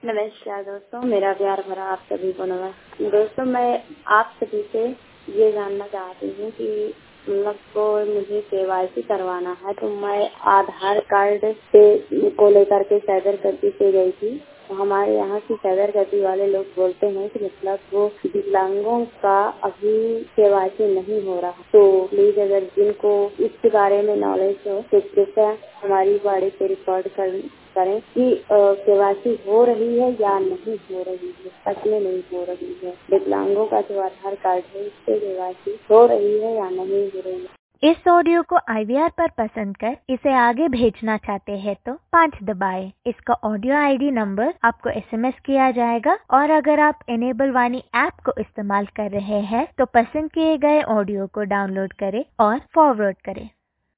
नमस्कार दोस्तों, मेरा प्यार भरा आप सभी को नमस्कार। दोस्तों, मैं आप सभी से ये जानना चाहती हूँ कि मतलब को मुझे केवाईसी करवाना है, तो मैं आधार कार्ड से को लेकर के सैदरगति से गई थी। तो हमारे यहाँ की सैदरगति वाले लोग बोलते हैं कि मतलब वो विकलांगों का अभी केवाईसी नहीं हो रहा। तो प्लीज अगर जिनको इसके बारे में नॉलेज हो तो कृपया हमारी बाड़ी पे रिकॉर्ड करें कि केवाईसी हो रही है या नहीं हो रही है। सच में नहीं हो रही है। विकलांगों का जो आधार कार्ड है उससे केवाईसी हो रही है या नहीं हो रही है। इस ऑडियो को IVR पर पसंद कर इसे आगे भेजना चाहते हैं तो 5 दबाएं। इसका ऑडियो ID नंबर आपको SMS किया जाएगा और अगर आप इनेबल वाणी ऐप को इस्तेमाल कर रहे हैं तो पसंद किए गए ऑडियो को डाउनलोड करें और फॉरवर्ड करें।